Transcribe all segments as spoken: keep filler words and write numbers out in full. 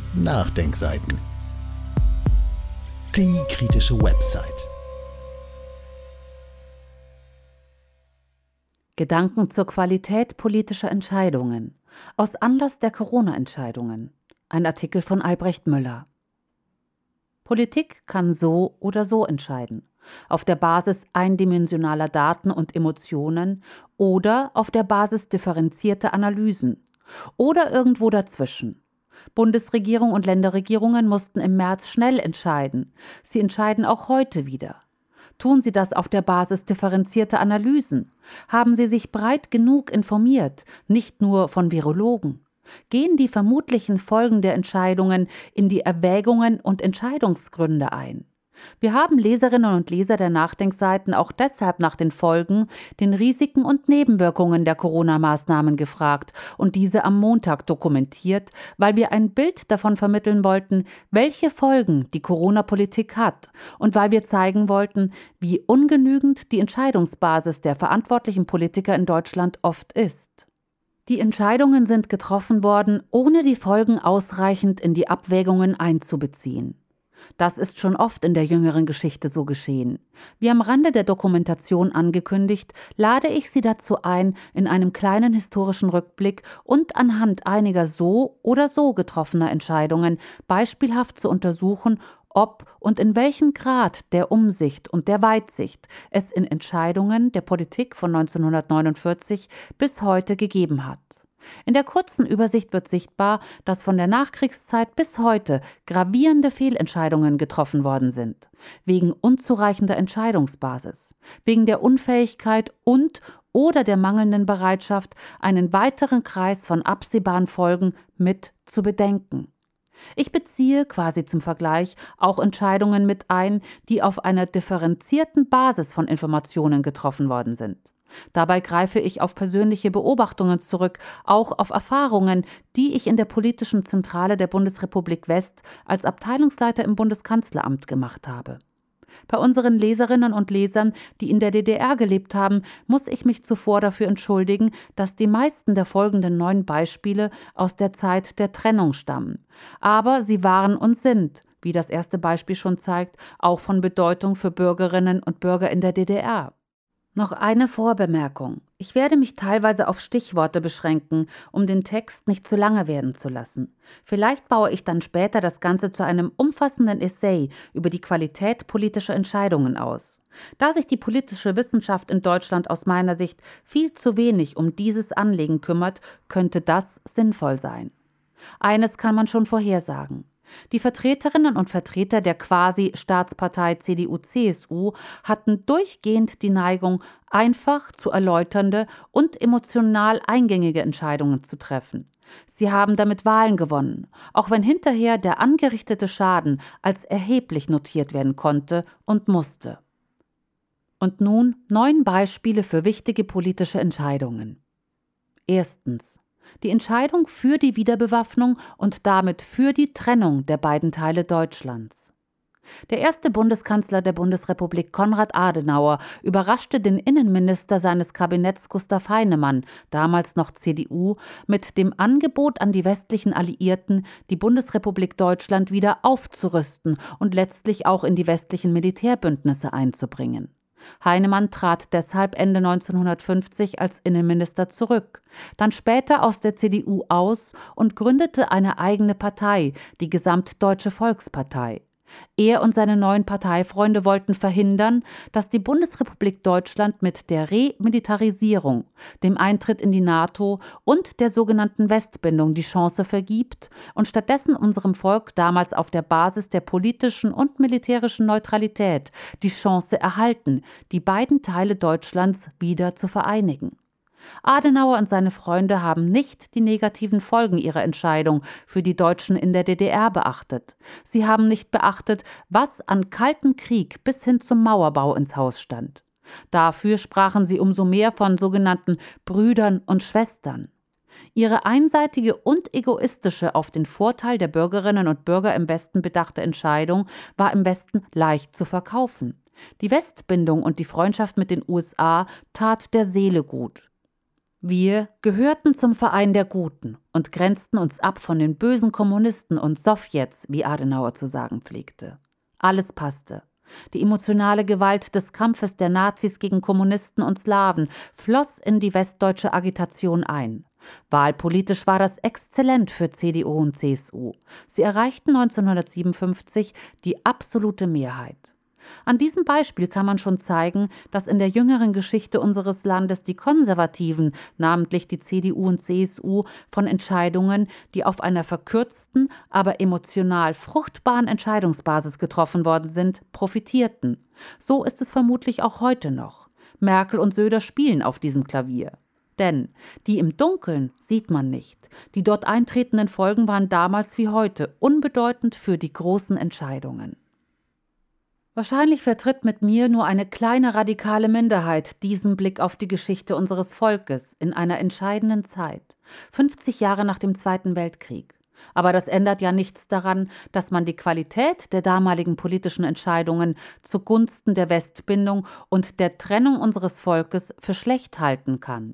Nachdenkseiten. Die kritische Website. Gedanken zur Qualität politischer Entscheidungen aus Anlass der Corona-Entscheidungen. Ein Artikel von Albrecht Müller. Politik kann so oder so entscheiden. Auf der Basis eindimensionaler Daten und Emotionen oder auf der Basis differenzierter Analysen oder irgendwo dazwischen. Bundesregierung und Länderregierungen mussten im März schnell entscheiden. Sie entscheiden auch heute wieder. Tun sie das auf der Basis differenzierter Analysen? Haben sie sich breit genug informiert, nicht nur von Virologen? Gehen die vermutlichen Folgen der Entscheidungen in die Erwägungen und Entscheidungsgründe ein? Wir haben Leserinnen und Leser der Nachdenkseiten auch deshalb nach den Folgen, den Risiken und Nebenwirkungen der Corona-Maßnahmen gefragt und diese am Montag dokumentiert, weil wir ein Bild davon vermitteln wollten, welche Folgen die Corona-Politik hat und weil wir zeigen wollten, wie ungenügend die Entscheidungsbasis der verantwortlichen Politiker in Deutschland oft ist. Die Entscheidungen sind getroffen worden, ohne die Folgen ausreichend in die Abwägungen einzubeziehen. Das ist schon oft in der jüngeren Geschichte so geschehen. Wie am Rande der Dokumentation angekündigt, lade ich Sie dazu ein, in einem kleinen historischen Rückblick und anhand einiger so oder so getroffener Entscheidungen beispielhaft zu untersuchen, ob und in welchem Grad der Umsicht und der Weitsicht es in Entscheidungen der Politik von neunzehnhundertneunundvierzig bis heute gegeben hat. In der kurzen Übersicht wird sichtbar, dass von der Nachkriegszeit bis heute gravierende Fehlentscheidungen getroffen worden sind, wegen unzureichender Entscheidungsbasis, wegen der Unfähigkeit und oder der mangelnden Bereitschaft, einen weiteren Kreis von absehbaren Folgen mit zu bedenken. Ich beziehe quasi zum Vergleich auch Entscheidungen mit ein, die auf einer differenzierten Basis von Informationen getroffen worden sind. Dabei greife ich auf persönliche Beobachtungen zurück, auch auf Erfahrungen, die ich in der politischen Zentrale der Bundesrepublik West als Abteilungsleiter im Bundeskanzleramt gemacht habe. Bei unseren Leserinnen und Lesern, die in der D D R gelebt haben, muss ich mich zuvor dafür entschuldigen, dass die meisten der folgenden neun Beispiele aus der Zeit der Trennung stammen. Aber sie waren und sind, wie das erste Beispiel schon zeigt, auch von Bedeutung für Bürgerinnen und Bürger in der D D R. Noch eine Vorbemerkung. Ich werde mich teilweise auf Stichworte beschränken, um den Text nicht zu lange werden zu lassen. Vielleicht baue ich dann später das Ganze zu einem umfassenden Essay über die Qualität politischer Entscheidungen aus. Da sich die politische Wissenschaft in Deutschland aus meiner Sicht viel zu wenig um dieses Anliegen kümmert, könnte das sinnvoll sein. Eines kann man schon vorhersagen. Die Vertreterinnen und Vertreter der Quasi-Staatspartei C D U C S U hatten durchgehend die Neigung, einfach zu erläuternde und emotional eingängige Entscheidungen zu treffen. Sie haben damit Wahlen gewonnen, auch wenn hinterher der angerichtete Schaden als erheblich notiert werden konnte und musste. Und nun neun Beispiele für wichtige politische Entscheidungen. Erstens. Die Entscheidung für die Wiederbewaffnung und damit für die Trennung der beiden Teile Deutschlands. Der erste Bundeskanzler der Bundesrepublik, Konrad Adenauer, überraschte den Innenminister seines Kabinetts Gustav Heinemann, damals noch C D U, mit dem Angebot an die westlichen Alliierten, die Bundesrepublik Deutschland wieder aufzurüsten und letztlich auch in die westlichen Militärbündnisse einzubringen. Heinemann trat deshalb Ende neunzehnhundertfünfzig als Innenminister zurück, dann später aus der C D U aus und gründete eine eigene Partei, die Gesamtdeutsche Volkspartei. Er und seine neuen Parteifreunde wollten verhindern, dass die Bundesrepublik Deutschland mit der Remilitarisierung, dem Eintritt in die NATO und der sogenannten Westbindung die Chance vergibt und stattdessen unserem Volk damals auf der Basis der politischen und militärischen Neutralität die Chance erhalten, die beiden Teile Deutschlands wieder zu vereinigen. Adenauer und seine Freunde haben nicht die negativen Folgen ihrer Entscheidung für die Deutschen in der D D R beachtet. Sie haben nicht beachtet, was an Kalten Krieg bis hin zum Mauerbau ins Haus stand. Dafür sprachen sie umso mehr von sogenannten Brüdern und Schwestern. Ihre einseitige und egoistische, auf den Vorteil der Bürgerinnen und Bürger im Westen bedachte Entscheidung war im Westen leicht zu verkaufen. Die Westbindung und die Freundschaft mit den U S A tat der Seele gut. Wir gehörten zum Verein der Guten und grenzten uns ab von den bösen Kommunisten und Sowjets, wie Adenauer zu sagen pflegte. Alles passte. Die emotionale Gewalt des Kampfes der Nazis gegen Kommunisten und Slawen floss in die westdeutsche Agitation ein. Wahlpolitisch war das exzellent für C D U und C S U. Sie erreichten neunzehnhundertsiebenundfünfzig die absolute Mehrheit. An diesem Beispiel kann man schon zeigen, dass in der jüngeren Geschichte unseres Landes die Konservativen, namentlich die C D U und C S U, von Entscheidungen, die auf einer verkürzten, aber emotional fruchtbaren Entscheidungsbasis getroffen worden sind, profitierten. So ist es vermutlich auch heute noch. Merkel und Söder spielen auf diesem Klavier. Denn die im Dunkeln sieht man nicht. Die dort eintretenden Folgen waren damals wie heute unbedeutend für die großen Entscheidungen. Wahrscheinlich vertritt mit mir nur eine kleine radikale Minderheit diesen Blick auf die Geschichte unseres Volkes in einer entscheidenden Zeit, fünfzig Jahre nach dem Zweiten Weltkrieg. Aber das ändert ja nichts daran, dass man die Qualität der damaligen politischen Entscheidungen zugunsten der Westbindung und der Trennung unseres Volkes für schlecht halten kann.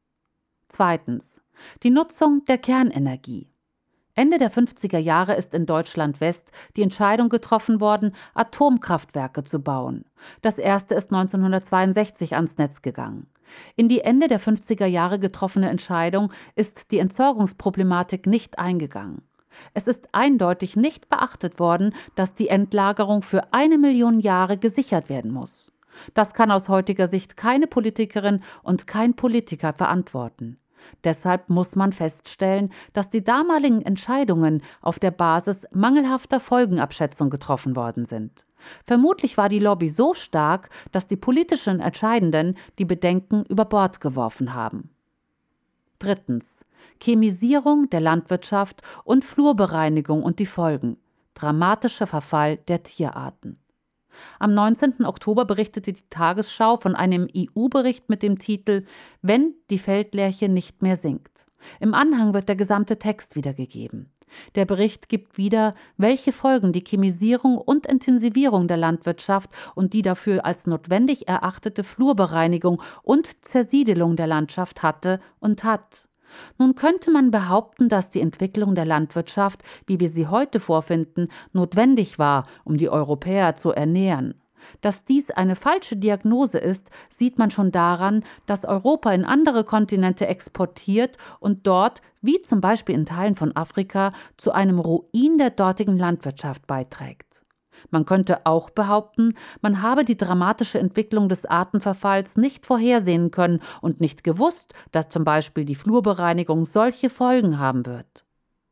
Zweitens. Die Nutzung der Kernenergie. Ende der fünfziger Jahre ist in Deutschland West die Entscheidung getroffen worden, Atomkraftwerke zu bauen. Das erste ist neunzehnhundertzweiundsechzig ans Netz gegangen. In die Ende der fünfziger Jahre getroffene Entscheidung ist die Entsorgungsproblematik nicht eingegangen. Es ist eindeutig nicht beachtet worden, dass die Endlagerung für eine Million Jahre gesichert werden muss. Das kann aus heutiger Sicht keine Politikerin und kein Politiker verantworten. Deshalb muss man feststellen, dass die damaligen Entscheidungen auf der Basis mangelhafter Folgenabschätzung getroffen worden sind. Vermutlich war die Lobby so stark, dass die politischen Entscheidenden die Bedenken über Bord geworfen haben. Drittens. Chemisierung der Landwirtschaft und Flurbereinigung und die Folgen. Dramatischer Verfall der Tierarten. Am neunzehnten Oktober berichtete die Tagesschau von einem E U-Bericht mit dem Titel »Wenn die Feldlerche nicht mehr singt«. Im Anhang wird der gesamte Text wiedergegeben. Der Bericht gibt wieder, welche Folgen die Chemisierung und Intensivierung der Landwirtschaft und die dafür als notwendig erachtete Flurbereinigung und Zersiedelung der Landschaft hatte und hat. Nun könnte man behaupten, dass die Entwicklung der Landwirtschaft, wie wir sie heute vorfinden, notwendig war, um die Europäer zu ernähren. Dass dies eine falsche Diagnose ist, sieht man schon daran, dass Europa in andere Kontinente exportiert und dort, wie zum Beispiel in Teilen von Afrika, zu einem Ruin der dortigen Landwirtschaft beiträgt. Man könnte auch behaupten, man habe die dramatische Entwicklung des Artenverfalls nicht vorhersehen können und nicht gewusst, dass zum Beispiel die Flurbereinigung solche Folgen haben wird.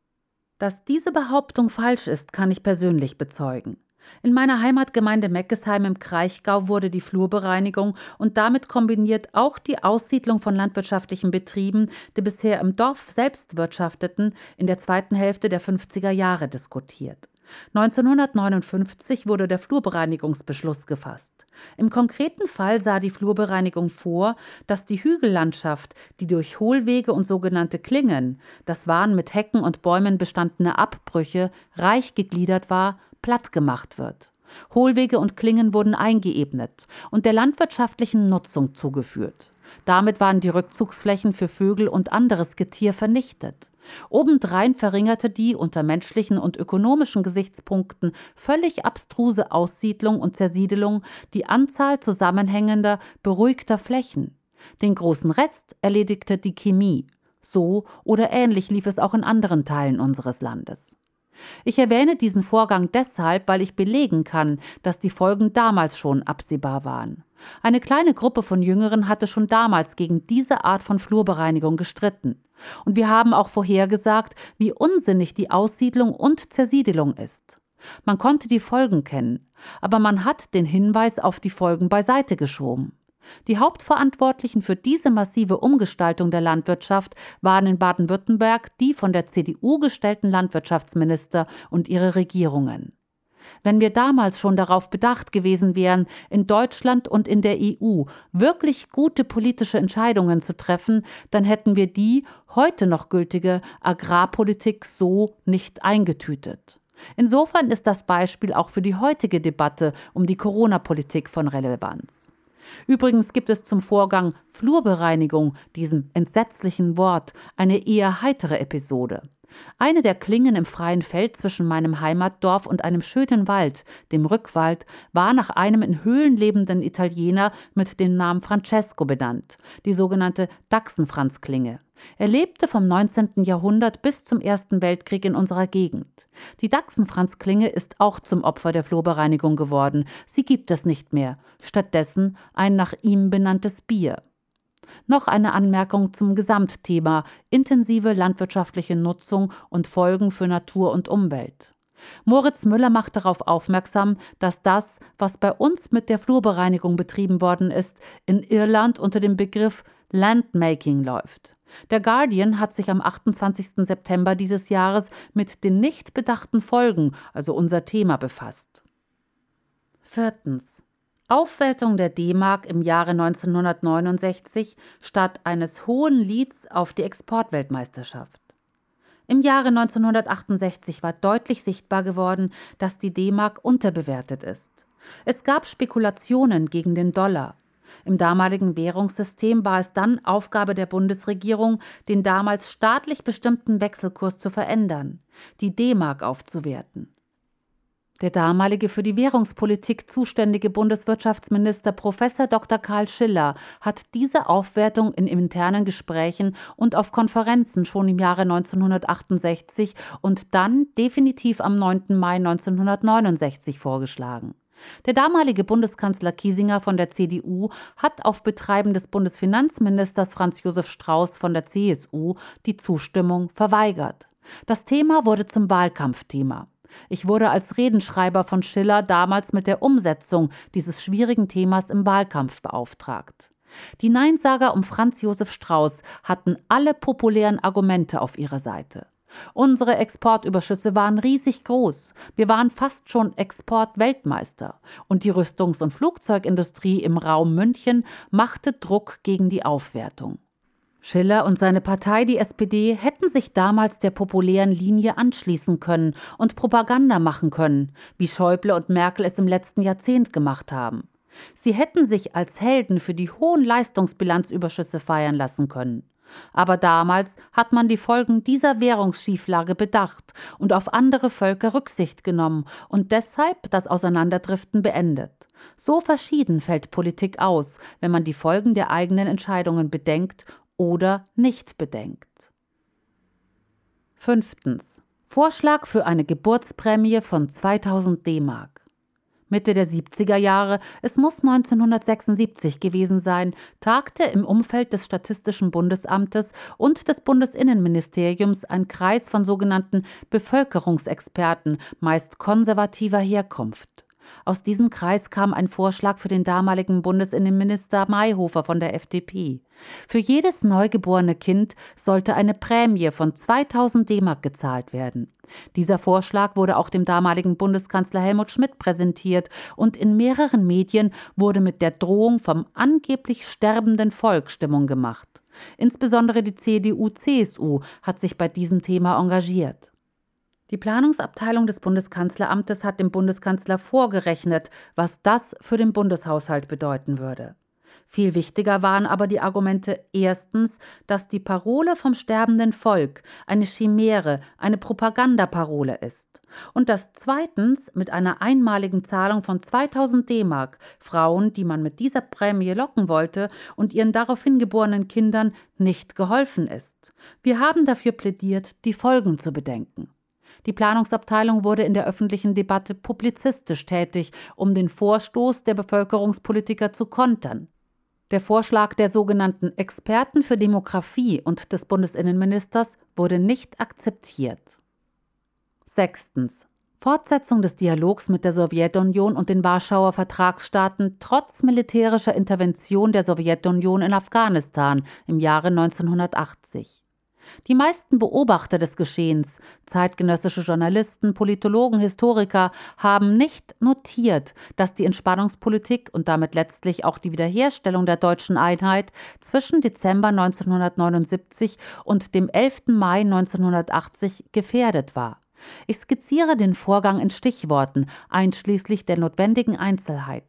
Dass diese Behauptung falsch ist, kann ich persönlich bezeugen. In meiner Heimatgemeinde Meckesheim im Kraichgau wurde die Flurbereinigung und damit kombiniert auch die Aussiedlung von landwirtschaftlichen Betrieben, die bisher im Dorf selbst wirtschafteten, in der zweiten Hälfte der fünfziger Jahre diskutiert. neunzehnhundertneunundfünfzig wurde der Flurbereinigungsbeschluss gefasst. Im konkreten Fall sah die Flurbereinigung vor, dass die Hügellandschaft, die durch Hohlwege und sogenannte Klingen, das waren mit Hecken und Bäumen bestandene Abbrüche, reich gegliedert war, platt gemacht wird. Hohlwege und Klingen wurden eingeebnet und der landwirtschaftlichen Nutzung zugeführt. Damit waren die Rückzugsflächen für Vögel und anderes Getier vernichtet. Obendrein verringerte die unter menschlichen und ökonomischen Gesichtspunkten völlig abstruse Aussiedlung und Zersiedelung die Anzahl zusammenhängender, beruhigter Flächen. Den großen Rest erledigte die Chemie. So oder ähnlich lief es auch in anderen Teilen unseres Landes. Ich erwähne diesen Vorgang deshalb, weil ich belegen kann, dass die Folgen damals schon absehbar waren. Eine kleine Gruppe von Jüngeren hatte schon damals gegen diese Art von Flurbereinigung gestritten. Und wir haben auch vorhergesagt, wie unsinnig die Aussiedlung und Zersiedelung ist. Man konnte die Folgen kennen, aber man hat den Hinweis auf die Folgen beiseite geschoben. Die Hauptverantwortlichen für diese massive Umgestaltung der Landwirtschaft waren in Baden-Württemberg die von der C D U gestellten Landwirtschaftsminister und ihre Regierungen. Wenn wir damals schon darauf bedacht gewesen wären, in Deutschland und in der E U wirklich gute politische Entscheidungen zu treffen, dann hätten wir die heute noch gültige Agrarpolitik so nicht eingetütet. Insofern ist das Beispiel auch für die heutige Debatte um die Corona-Politik von Relevanz. Übrigens gibt es zum Vorgang Flurbereinigung, diesem entsetzlichen Wort, eine eher heitere Episode. Eine der Klingen im freien Feld zwischen meinem Heimatdorf und einem schönen Wald, dem Rückwald, war nach einem in Höhlen lebenden Italiener mit dem Namen Francesco benannt, die sogenannte Dachsenfranz-Klinge. Er lebte vom neunzehnten Jahrhundert bis zum Ersten Weltkrieg in unserer Gegend. Die Dachsenfranz-Klinge ist auch zum Opfer der Flurbereinigung geworden. Sie gibt es nicht mehr. Stattdessen ein nach ihm benanntes Bier. Noch eine Anmerkung zum Gesamtthema: intensive landwirtschaftliche Nutzung und Folgen für Natur und Umwelt. Moritz Müller macht darauf aufmerksam, dass das, was bei uns mit der Flurbereinigung betrieben worden ist, in Irland unter dem Begriff Landmaking läuft. Der Guardian hat sich am achtundzwanzigsten September dieses Jahres mit den nicht bedachten Folgen, also unser Thema, befasst. Viertens. Aufwertung der D-Mark im Jahre neunzehnhundertneunundsechzig statt eines hohen Lieds auf die Exportweltmeisterschaft. Im Jahre neunzehnhundertachtundsechzig war deutlich sichtbar geworden, dass die D-Mark unterbewertet ist. Es gab Spekulationen gegen den Dollar. Im damaligen Währungssystem war es dann Aufgabe der Bundesregierung, den damals staatlich bestimmten Wechselkurs zu verändern, die D-Mark aufzuwerten. Der damalige für die Währungspolitik zuständige Bundeswirtschaftsminister Professor Doktor Karl Schiller hat diese Aufwertung in internen Gesprächen und auf Konferenzen schon im Jahre neunzehnhundertachtundsechzig und dann definitiv am neunten Mai neunzehnhundertneunundsechzig vorgeschlagen. Der damalige Bundeskanzler Kiesinger von der C D U hat auf Betreiben des Bundesfinanzministers Franz Josef Strauß von der C S U die Zustimmung verweigert. Das Thema wurde zum Wahlkampfthema. Ich wurde als Redenschreiber von Schiller damals mit der Umsetzung dieses schwierigen Themas im Wahlkampf beauftragt. Die Neinsager um Franz Josef Strauß hatten alle populären Argumente auf ihrer Seite. Unsere Exportüberschüsse waren riesig groß. Wir waren fast schon Exportweltmeister. Und die Rüstungs- und Flugzeugindustrie im Raum München machte Druck gegen die Aufwertung. Schiller und seine Partei, die S P D, hätten sich damals der populären Linie anschließen können und Propaganda machen können, wie Schäuble und Merkel es im letzten Jahrzehnt gemacht haben. Sie hätten sich als Helden für die hohen Leistungsbilanzüberschüsse feiern lassen können. Aber damals hat man die Folgen dieser Währungsschieflage bedacht und auf andere Völker Rücksicht genommen und deshalb das Auseinanderdriften beendet. So verschieden fällt Politik aus, wenn man die Folgen der eigenen Entscheidungen bedenkt oder nicht bedenkt. Fünftens. Vorschlag für eine Geburtsprämie von zweitausend D-Mark. Mitte der siebziger Jahre, es muss neunzehnhundertsechsundsiebzig gewesen sein, tagte im Umfeld des Statistischen Bundesamtes und des Bundesinnenministeriums ein Kreis von sogenannten Bevölkerungsexperten, meist konservativer Herkunft. Aus diesem Kreis kam ein Vorschlag für den damaligen Bundesinnenminister Mayhofer von der F D P. Für jedes neugeborene Kind sollte eine Prämie von zweitausend D-Mark gezahlt werden. Dieser Vorschlag wurde auch dem damaligen Bundeskanzler Helmut Schmidt präsentiert und in mehreren Medien wurde mit der Drohung vom angeblich sterbenden Volk Stimmung gemacht. Insbesondere die C D U C S U hat sich bei diesem Thema engagiert. Die Planungsabteilung des Bundeskanzleramtes hat dem Bundeskanzler vorgerechnet, was das für den Bundeshaushalt bedeuten würde. Viel wichtiger waren aber die Argumente erstens, dass die Parole vom sterbenden Volk eine Chimäre, eine Propagandaparole ist und dass zweitens mit einer einmaligen Zahlung von zweitausend D-Mark Frauen, die man mit dieser Prämie locken wollte, und ihren daraufhin geborenen Kindern nicht geholfen ist. Wir haben dafür plädiert, die Folgen zu bedenken. Die Planungsabteilung wurde in der öffentlichen Debatte publizistisch tätig, um den Vorstoß der Bevölkerungspolitiker zu kontern. Der Vorschlag der sogenannten Experten für Demografie und des Bundesinnenministers wurde nicht akzeptiert. Sechstens. Fortsetzung des Dialogs mit der Sowjetunion und den Warschauer Vertragsstaaten trotz militärischer Intervention der Sowjetunion in Afghanistan im Jahre neunzehnhundertachtzig. Die meisten Beobachter des Geschehens, zeitgenössische Journalisten, Politologen, Historiker, haben nicht notiert, dass die Entspannungspolitik und damit letztlich auch die Wiederherstellung der deutschen Einheit zwischen Dezember neunzehnhundertneunundsiebzig und dem elften Mai neunzehnhundertachtzig gefährdet war. Ich skizziere den Vorgang in Stichworten, einschließlich der notwendigen Einzelheiten.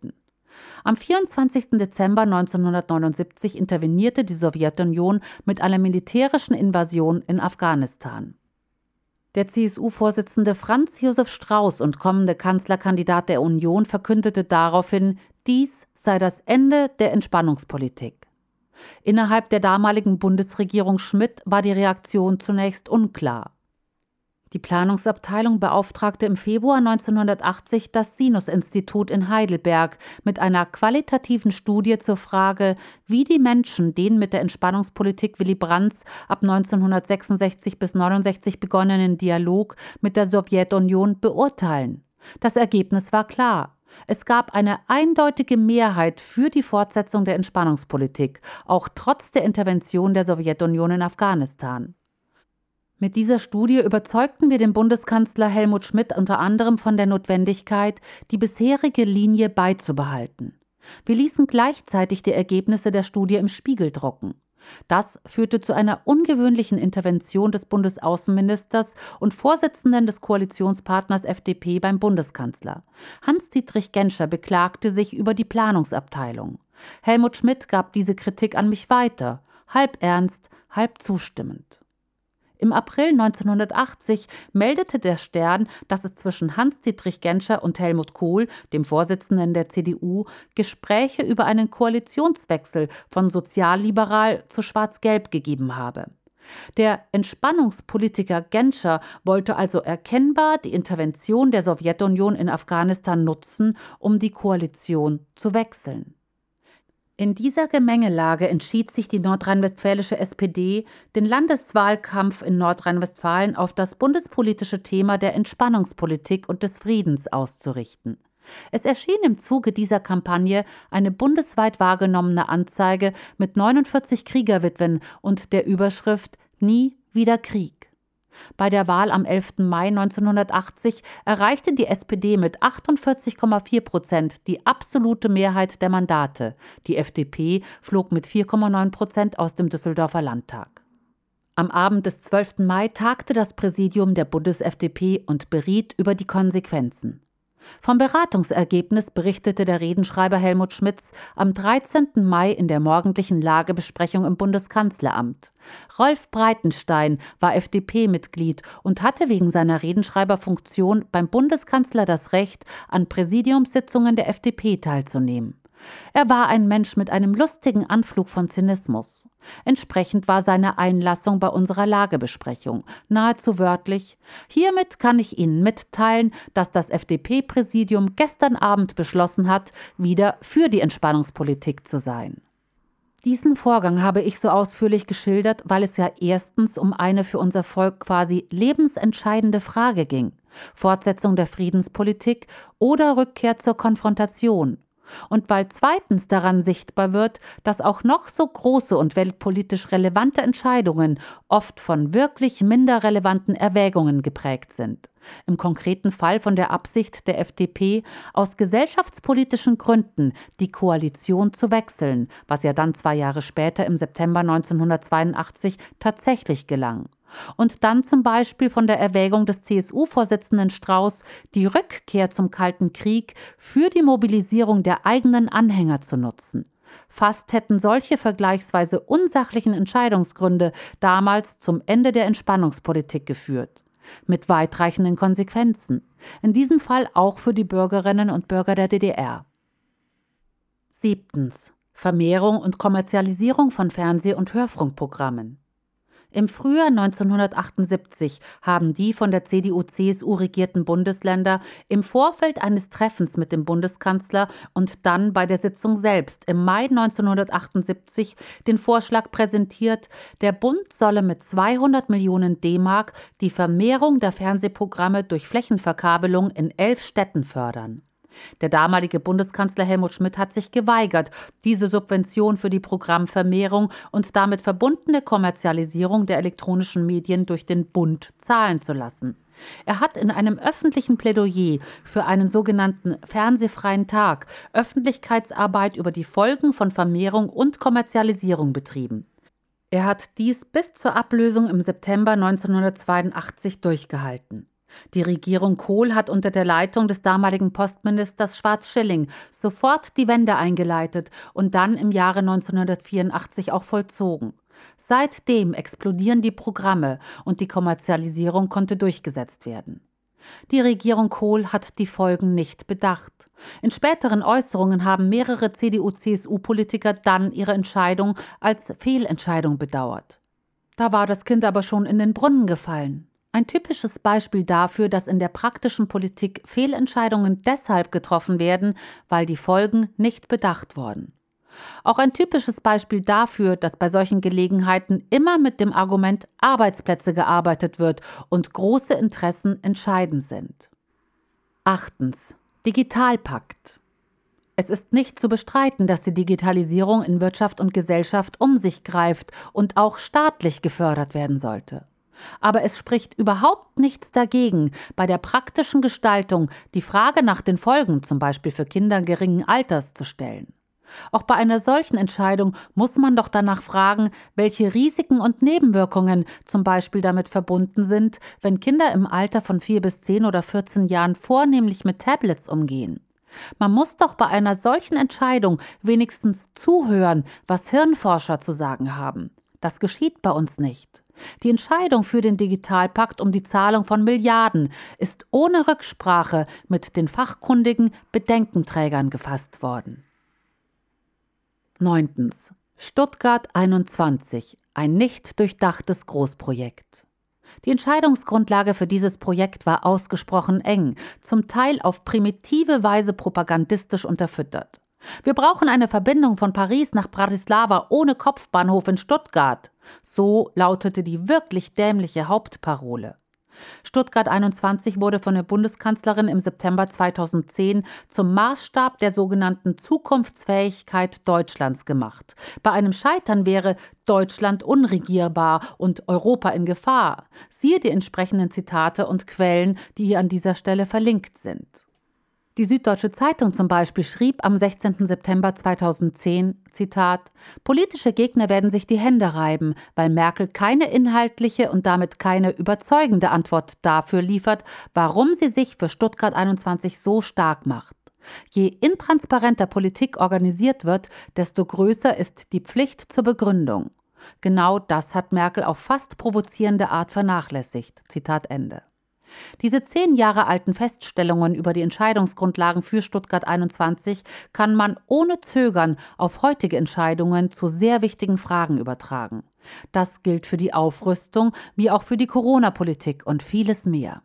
Am vierundzwanzigsten Dezember neunzehnhundertneunundsiebzig intervenierte die Sowjetunion mit einer militärischen Invasion in Afghanistan. Der C S U-Vorsitzende Franz Josef Strauß und kommende Kanzlerkandidat der Union verkündete daraufhin, dies sei das Ende der Entspannungspolitik. Innerhalb der damaligen Bundesregierung Schmidt war die Reaktion zunächst unklar. Die Planungsabteilung beauftragte im Februar neunzehnhundertachtzig das Sinus-Institut in Heidelberg mit einer qualitativen Studie zur Frage, wie die Menschen den mit der Entspannungspolitik Willy Brandts ab neunzehnhundertsechsundsechzig bis neunundsechzig begonnenen Dialog mit der Sowjetunion beurteilen. Das Ergebnis war klar. Es gab eine eindeutige Mehrheit für die Fortsetzung der Entspannungspolitik, auch trotz der Intervention der Sowjetunion in Afghanistan. Mit dieser Studie überzeugten wir den Bundeskanzler Helmut Schmidt unter anderem von der Notwendigkeit, die bisherige Linie beizubehalten. Wir ließen gleichzeitig die Ergebnisse der Studie im Spiegel drucken. Das führte zu einer ungewöhnlichen Intervention des Bundesaußenministers und Vorsitzenden des Koalitionspartners F D P beim Bundeskanzler. Hans-Dietrich Genscher beklagte sich über die Planungsabteilung. Helmut Schmidt gab diese Kritik an mich weiter, halb ernst, halb zustimmend. Im April neunzehnhundertachtzig meldete der Stern, dass es zwischen Hans-Dietrich Genscher und Helmut Kohl, dem Vorsitzenden der C D U, Gespräche über einen Koalitionswechsel von sozialliberal zu schwarz-gelb gegeben habe. Der Entspannungspolitiker Genscher wollte also erkennbar die Intervention der Sowjetunion in Afghanistan nutzen, um die Koalition zu wechseln. In dieser Gemengelage entschied sich die nordrhein-westfälische S P D, den Landeswahlkampf in Nordrhein-Westfalen auf das bundespolitische Thema der Entspannungspolitik und des Friedens auszurichten. Es erschien im Zuge dieser Kampagne eine bundesweit wahrgenommene Anzeige mit neunundvierzig Kriegerwitwen und der Überschrift »Nie wieder Krieg«. Bei der Wahl am elften Mai neunzehnhundertachtzig erreichte die S P D mit achtundvierzig Komma vier Prozent die absolute Mehrheit der Mandate. Die F D P flog mit vier Komma neun Prozent aus dem Düsseldorfer Landtag. Am Abend des zwölften Mai tagte das Präsidium der Bundes-F D P und beriet über die Konsequenzen. Vom Beratungsergebnis berichtete der Redenschreiber Helmut Schmitz am dreizehnten Mai in der morgendlichen Lagebesprechung im Bundeskanzleramt. Rolf Breitenstein war F D P-Mitglied und hatte wegen seiner Redenschreiberfunktion beim Bundeskanzler das Recht, an Präsidiumssitzungen der F D P teilzunehmen. Er war ein Mensch mit einem lustigen Anflug von Zynismus. Entsprechend war seine Einlassung bei unserer Lagebesprechung, nahezu wörtlich: Hiermit kann ich Ihnen mitteilen, dass das F D P-Präsidium gestern Abend beschlossen hat, wieder für die Entspannungspolitik zu sein. Diesen Vorgang habe ich so ausführlich geschildert, weil es ja erstens um eine für unser Volk quasi lebensentscheidende Frage ging: Fortsetzung der Friedenspolitik oder Rückkehr zur Konfrontation. Und weil zweitens daran sichtbar wird, dass auch noch so große und weltpolitisch relevante Entscheidungen oft von wirklich minder relevanten Erwägungen geprägt sind. Im konkreten Fall von der Absicht der F D P, aus gesellschaftspolitischen Gründen die Koalition zu wechseln, was ja dann zwei Jahre später im September neunzehnhundertzweiundachtzig tatsächlich gelang. Und dann zum Beispiel von der Erwägung des C S U-Vorsitzenden Strauß, die Rückkehr zum Kalten Krieg für die Mobilisierung der eigenen Anhänger zu nutzen. Fast hätten solche vergleichsweise unsachlichen Entscheidungsgründe damals zum Ende der Entspannungspolitik geführt. Mit weitreichenden Konsequenzen. In diesem Fall auch für die Bürgerinnen und Bürger der D D R. Siebtens. Vermehrung und Kommerzialisierung von Fernseh- und Hörfunkprogrammen. Im Frühjahr neunzehnhundertachtundsiebzig haben die von der C D U-C S U regierten Bundesländer im Vorfeld eines Treffens mit dem Bundeskanzler und dann bei der Sitzung selbst im Mai neunzehnhundertachtundsiebzig den Vorschlag präsentiert, der Bund solle mit zweihundert Millionen D-Mark die Vermehrung der Fernsehprogramme durch Flächenverkabelung in elf Städten fördern. Der damalige Bundeskanzler Helmut Schmidt hat sich geweigert, diese Subvention für die Programmvermehrung und damit verbundene Kommerzialisierung der elektronischen Medien durch den Bund zahlen zu lassen. Er hat in einem öffentlichen Plädoyer für einen sogenannten fernsehfreien Tag Öffentlichkeitsarbeit über die Folgen von Vermehrung und Kommerzialisierung betrieben. Er hat dies bis zur Ablösung im September neunzehnhundertzweiundachtzig durchgehalten. Die Regierung Kohl hat unter der Leitung des damaligen Postministers Schwarz-Schilling sofort die Wende eingeleitet und dann im Jahre neunzehnhundertvierundachtzig auch vollzogen. Seitdem explodieren die Programme und die Kommerzialisierung konnte durchgesetzt werden. Die Regierung Kohl hat die Folgen nicht bedacht. In späteren Äußerungen haben mehrere C D U-C S U-Politiker dann ihre Entscheidung als Fehlentscheidung bedauert. Da war das Kind aber schon in den Brunnen gefallen. Ein typisches Beispiel dafür, dass in der praktischen Politik Fehlentscheidungen deshalb getroffen werden, weil die Folgen nicht bedacht wurden. Auch ein typisches Beispiel dafür, dass bei solchen Gelegenheiten immer mit dem Argument Arbeitsplätze gearbeitet wird und große Interessen entscheidend sind. Achtens. Digitalpakt. Es ist nicht zu bestreiten, dass die Digitalisierung in Wirtschaft und Gesellschaft um sich greift und auch staatlich gefördert werden sollte. Aber es spricht überhaupt nichts dagegen, bei der praktischen Gestaltung die Frage nach den Folgen, zum Beispiel für Kinder geringen Alters, zu stellen. Auch bei einer solchen Entscheidung muss man doch danach fragen, welche Risiken und Nebenwirkungen zum Beispiel damit verbunden sind, wenn Kinder im Alter von vier bis zehn oder vierzehn Jahren vornehmlich mit Tablets umgehen. Man muss doch bei einer solchen Entscheidung wenigstens zuhören, was Hirnforscher zu sagen haben. Das geschieht bei uns nicht. Die Entscheidung für den Digitalpakt um die Zahlung von Milliarden ist ohne Rücksprache mit den fachkundigen Bedenkenträgern gefasst worden. Neuntens. Stuttgart einundzwanzig. Ein nicht durchdachtes Großprojekt. Die Entscheidungsgrundlage für dieses Projekt war ausgesprochen eng, zum Teil auf primitive Weise propagandistisch unterfüttert. Wir brauchen eine Verbindung von Paris nach Bratislava ohne Kopfbahnhof in Stuttgart. So lautete die wirklich dämliche Hauptparole. Stuttgart einundzwanzig wurde von der Bundeskanzlerin im September zweitausendzehn zum Maßstab der sogenannten Zukunftsfähigkeit Deutschlands gemacht. Bei einem Scheitern wäre Deutschland unregierbar und Europa in Gefahr. Siehe die entsprechenden Zitate und Quellen, die hier an dieser Stelle verlinkt sind. Die Süddeutsche Zeitung zum Beispiel schrieb am sechzehnten September zweitausendzehn, Zitat, politische Gegner werden sich die Hände reiben, weil Merkel keine inhaltliche und damit keine überzeugende Antwort dafür liefert, warum sie sich für Stuttgart einundzwanzig so stark macht. Je intransparenter Politik organisiert wird, desto größer ist die Pflicht zur Begründung. Genau das hat Merkel auf fast provozierende Art vernachlässigt. Zitat Ende. Diese zehn Jahre alten Feststellungen über die Entscheidungsgrundlagen für Stuttgart einundzwanzig kann man ohne Zögern auf heutige Entscheidungen zu sehr wichtigen Fragen übertragen. Das gilt für die Aufrüstung wie auch für die Corona-Politik und vieles mehr.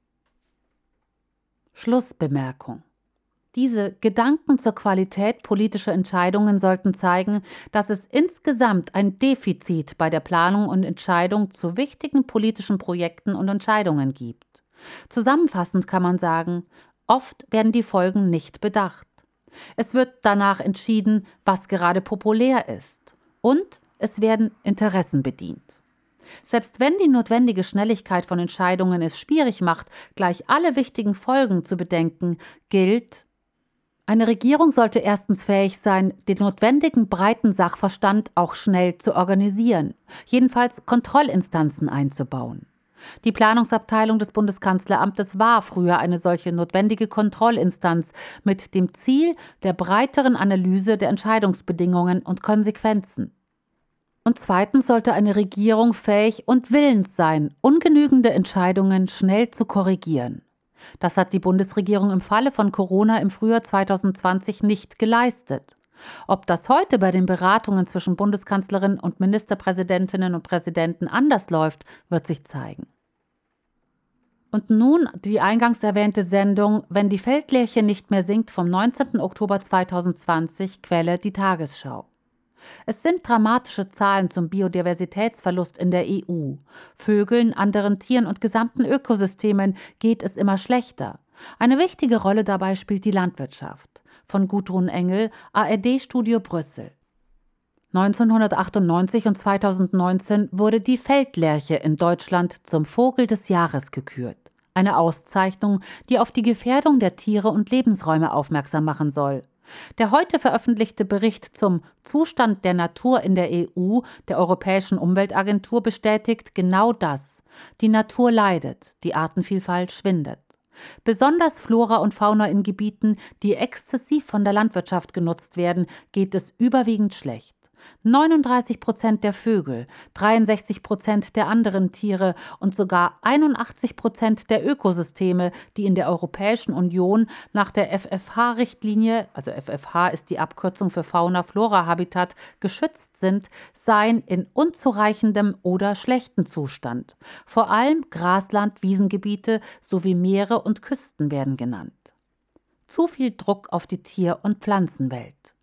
Schlussbemerkung. Diese Gedanken zur Qualität politischer Entscheidungen sollten zeigen, dass es insgesamt ein Defizit bei der Planung und Entscheidung zu wichtigen politischen Projekten und Entscheidungen gibt. Zusammenfassend kann man sagen, oft werden die Folgen nicht bedacht. Es wird danach entschieden, was gerade populär ist. Und es werden Interessen bedient. Selbst wenn die notwendige Schnelligkeit von Entscheidungen es schwierig macht, gleich alle wichtigen Folgen zu bedenken, gilt: Eine Regierung sollte erstens fähig sein, den notwendigen breiten Sachverstand auch schnell zu organisieren, jedenfalls Kontrollinstanzen einzubauen. Die Planungsabteilung des Bundeskanzleramtes war früher eine solche notwendige Kontrollinstanz mit dem Ziel der breiteren Analyse der Entscheidungsbedingungen und Konsequenzen. Und zweitens sollte eine Regierung fähig und willens sein, ungenügende Entscheidungen schnell zu korrigieren. Das hat die Bundesregierung im Falle von Corona im Frühjahr zweitausendzwanzig nicht geleistet. Ob das heute bei den Beratungen zwischen Bundeskanzlerin und Ministerpräsidentinnen und Präsidenten anders läuft, wird sich zeigen. Und nun die eingangs erwähnte Sendung »Wenn die Feldlerche nicht mehr singt« vom neunzehnten Oktober zweitausendzwanzig, Quelle die Tagesschau. Es sind dramatische Zahlen zum Biodiversitätsverlust in der E U. Vögeln, anderen Tieren und gesamten Ökosystemen geht es immer schlechter. Eine wichtige Rolle dabei spielt die Landwirtschaft. Von Gudrun Engel, A R D-Studio Brüssel. neunzehnhundertachtundneunzig und zweitausendneunzehn wurde die Feldlerche in Deutschland zum Vogel des Jahres gekürt. Eine Auszeichnung, die auf die Gefährdung der Tiere und Lebensräume aufmerksam machen soll. Der heute veröffentlichte Bericht zum Zustand der Natur in der E U, der Europäischen Umweltagentur, bestätigt genau das. Die Natur leidet, die Artenvielfalt schwindet. Besonders Flora und Fauna in Gebieten, die exzessiv von der Landwirtschaft genutzt werden, geht es überwiegend schlecht. neununddreißig Prozent der Vögel, dreiundsechzig Prozent der anderen Tiere und sogar einundachtzig Prozent der Ökosysteme, die in der Europäischen Union nach der F F H-Richtlinie, also F F H ist die Abkürzung für Fauna-Flora-Habitat, geschützt sind, seien in unzureichendem oder schlechten Zustand. Vor allem Grasland, Wiesengebiete sowie Meere und Küsten werden genannt. Zu viel Druck auf die Tier- und Pflanzenwelt.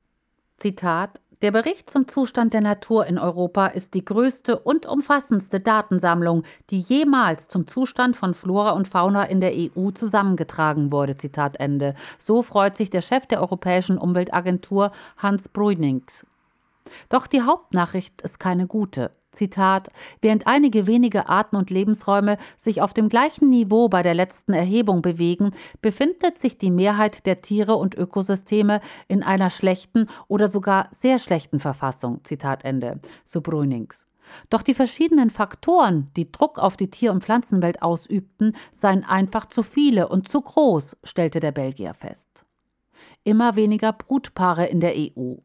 Zitat: Der Bericht zum Zustand der Natur in Europa ist die größte und umfassendste Datensammlung, die jemals zum Zustand von Flora und Fauna in der E U zusammengetragen wurde. Zitat Ende. So freut sich der Chef der Europäischen Umweltagentur, Hans Bruynings. Doch die Hauptnachricht ist keine gute. Zitat: Während einige wenige Arten und Lebensräume sich auf dem gleichen Niveau bei der letzten Erhebung bewegen, befindet sich die Mehrheit der Tiere und Ökosysteme in einer schlechten oder sogar sehr schlechten Verfassung. Zitat Ende, so Bruynings. Doch die verschiedenen Faktoren, die Druck auf die Tier- und Pflanzenwelt ausübten, seien einfach zu viele und zu groß, stellte der Belgier fest. Immer weniger Brutpaare in der E U.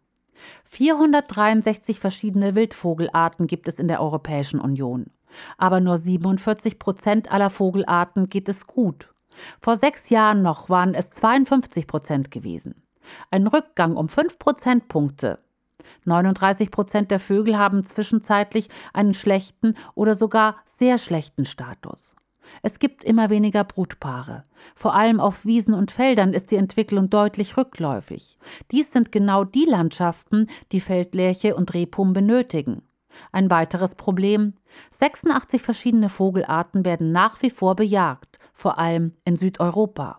vierhundertdreiundsechzig verschiedene Wildvogelarten gibt es in der Europäischen Union. Aber nur siebenundvierzig Prozent aller Vogelarten geht es gut. Vor sechs Jahren noch waren es zweiundfünfzig Prozent gewesen. Ein Rückgang um fünf Prozentpunkte. neununddreißig Prozent der Vögel haben zwischenzeitlich einen schlechten oder sogar sehr schlechten Status. Es gibt immer weniger Brutpaare. Vor allem auf Wiesen und Feldern ist die Entwicklung deutlich rückläufig. Dies sind genau die Landschaften, die Feldlerche und Rebhuhn benötigen. Ein weiteres Problem: sechsundachtzig verschiedene Vogelarten werden nach wie vor bejagt, vor allem in Südeuropa.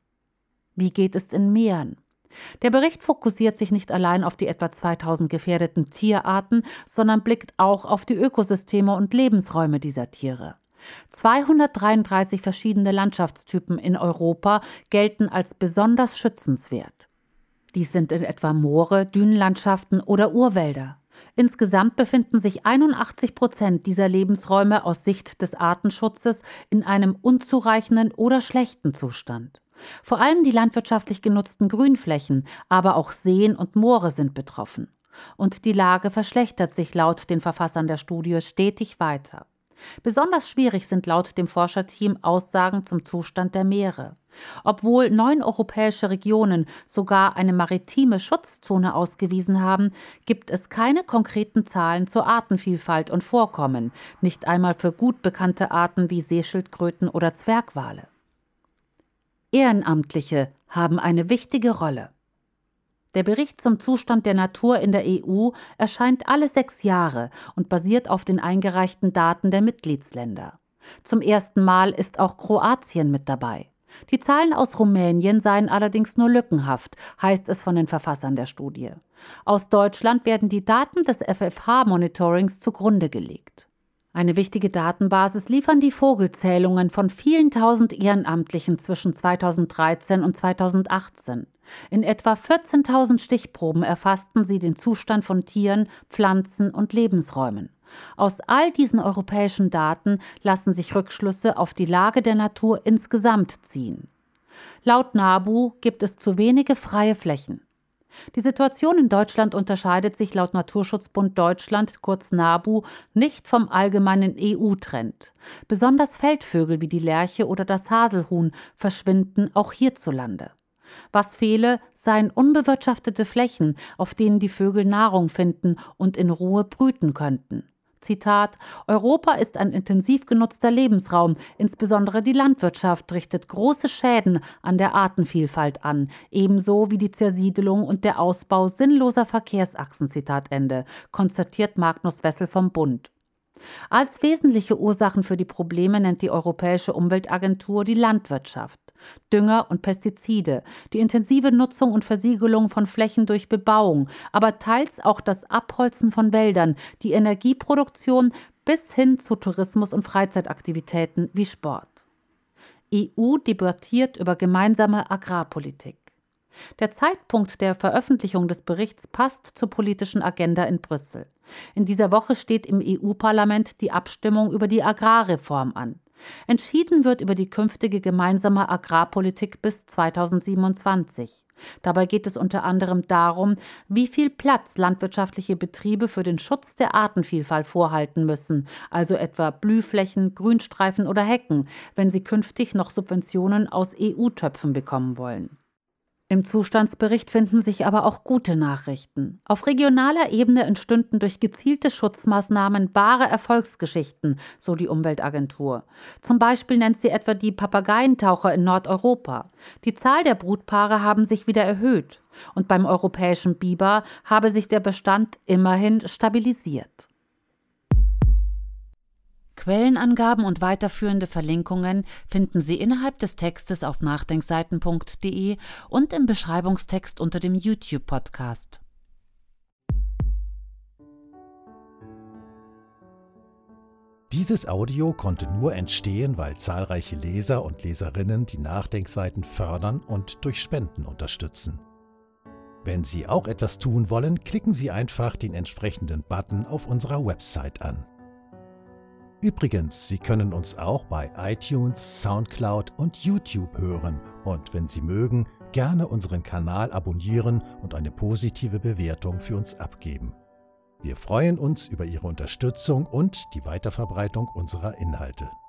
Wie geht es in Meeren? Der Bericht fokussiert sich nicht allein auf die etwa zweitausend gefährdeten Tierarten, sondern blickt auch auf die Ökosysteme und Lebensräume dieser Tiere. zweihundertdreiunddreißig verschiedene Landschaftstypen in Europa gelten als besonders schützenswert. Dies sind in etwa Moore, Dünenlandschaften oder Urwälder. Insgesamt befinden sich einundachtzig Prozent dieser Lebensräume aus Sicht des Artenschutzes in einem unzureichenden oder schlechten Zustand. Vor allem die landwirtschaftlich genutzten Grünflächen, aber auch Seen und Moore sind betroffen. Und die Lage verschlechtert sich laut den Verfassern der Studie stetig weiter. Besonders schwierig sind laut dem Forscherteam Aussagen zum Zustand der Meere. Obwohl neun europäische Regionen sogar eine maritime Schutzzone ausgewiesen haben, gibt es keine konkreten Zahlen zur Artenvielfalt und Vorkommen, nicht einmal für gut bekannte Arten wie Seeschildkröten oder Zwergwale. Ehrenamtliche haben eine wichtige Rolle. Der Bericht zum Zustand der Natur in der E U erscheint alle sechs Jahre und basiert auf den eingereichten Daten der Mitgliedsländer. Zum ersten Mal ist auch Kroatien mit dabei. Die Zahlen aus Rumänien seien allerdings nur lückenhaft, heißt es von den Verfassern der Studie. Aus Deutschland werden die Daten des F F H-Monitorings zugrunde gelegt. Eine wichtige Datenbasis liefern die Vogelzählungen von vielen tausend Ehrenamtlichen zwischen zweitausenddreizehn und zweitausendachtzehn. In etwa vierzehntausend Stichproben erfassten sie den Zustand von Tieren, Pflanzen und Lebensräumen. Aus all diesen europäischen Daten lassen sich Rückschlüsse auf die Lage der Natur insgesamt ziehen. Laut NABU gibt es zu wenige freie Flächen. Die Situation in Deutschland unterscheidet sich laut Naturschutzbund Deutschland, kurz NABU, nicht vom allgemeinen E U-Trend. Besonders Feldvögel wie die Lerche oder das Haselhuhn verschwinden auch hierzulande. Was fehle, seien unbewirtschaftete Flächen, auf denen die Vögel Nahrung finden und in Ruhe brüten könnten. Zitat: Europa ist ein intensiv genutzter Lebensraum, insbesondere die Landwirtschaft richtet große Schäden an der Artenvielfalt an, ebenso wie die Zersiedelung und der Ausbau sinnloser Verkehrsachsen, Zitat Ende, konstatiert Magnus Wessel vom Bund. Als wesentliche Ursachen für die Probleme nennt die Europäische Umweltagentur die Landwirtschaft. Dünger und Pestizide, die intensive Nutzung und Versiegelung von Flächen durch Bebauung, aber teils auch das Abholzen von Wäldern, die Energieproduktion bis hin zu Tourismus und Freizeitaktivitäten wie Sport. E U debattiert über gemeinsame Agrarpolitik. Der Zeitpunkt der Veröffentlichung des Berichts passt zur politischen Agenda in Brüssel. In dieser Woche steht im E U-Parlament die Abstimmung über die Agrarreform an. Entschieden wird über die künftige gemeinsame Agrarpolitik bis zweitausendsiebenundzwanzig. Dabei geht es unter anderem darum, wie viel Platz landwirtschaftliche Betriebe für den Schutz der Artenvielfalt vorhalten müssen, also etwa Blühflächen, Grünstreifen oder Hecken, wenn sie künftig noch Subventionen aus E U-Töpfen bekommen wollen. Im Zustandsbericht finden sich aber auch gute Nachrichten. Auf regionaler Ebene entstünden durch gezielte Schutzmaßnahmen wahre Erfolgsgeschichten, so die Umweltagentur. Zum Beispiel nennt sie etwa die Papageientaucher in Nordeuropa. Die Zahl der Brutpaare haben sich wieder erhöht. Und beim europäischen Biber habe sich der Bestand immerhin stabilisiert. Quellenangaben und weiterführende Verlinkungen finden Sie innerhalb des Textes auf nachdenkseiten punkt de und im Beschreibungstext unter dem YouTube-Podcast. Dieses Audio konnte nur entstehen, weil zahlreiche Leser und Leserinnen die Nachdenkseiten fördern und durch Spenden unterstützen. Wenn Sie auch etwas tun wollen, klicken Sie einfach den entsprechenden Button auf unserer Website an. Übrigens, Sie können uns auch bei iTunes, Soundcloud und YouTube hören und wenn Sie mögen, gerne unseren Kanal abonnieren und eine positive Bewertung für uns abgeben. Wir freuen uns über Ihre Unterstützung und die Weiterverbreitung unserer Inhalte.